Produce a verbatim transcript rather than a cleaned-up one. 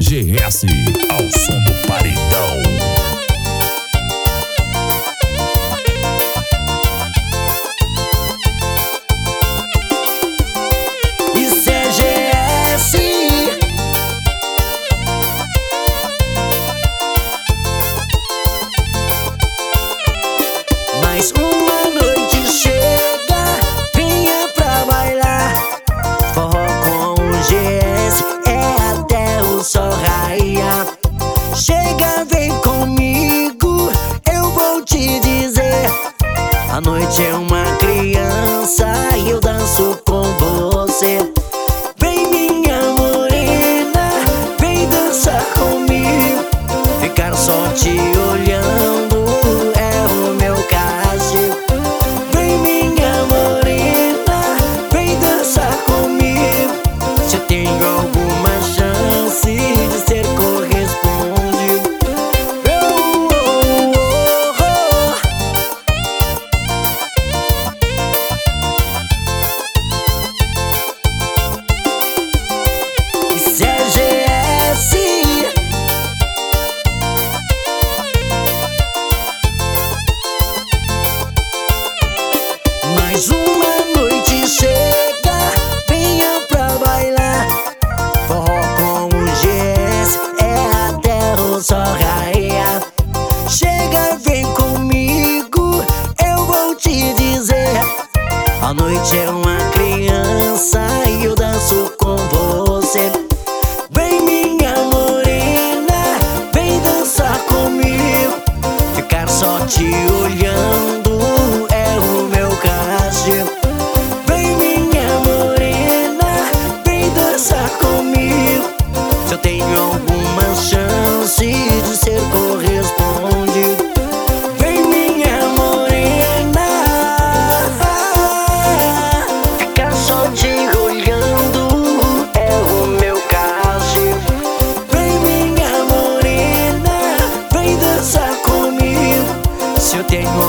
G S, ao som do paredão. Isso é G S. Mais uma noite chega, venha pra bailar. Forró com o G S é até o sol raiar. Chega, vem comigo, eu vou te dizer. A noite é uma criança e eu danço com você. Vem minha morena, vem dançar comigo. Ficar só te olhando é o meu castigo. Vem minha morena, vem dançar comigo. Se eu tenho alguma chance de ser correspondido. Oh, oh, oh, oh. Isso é G S. Mais uma noite chega, venha pra bailar. Forró com o G S é até o sol raiar. Chega, vem comigo, eu vou te dizer. A noite é uma criança e eu danço com você. Vem minha morena, vem dançar comigo. Ficar só te olhando é o meu castigo. Vem minha morena, vem dançar comigo. Se eu tenho alguma chance de ser correspondido. Vem minha morena, ficar só te olhando é o meu castigo. Vem minha morena, vem dançar comigo. Se eu tenho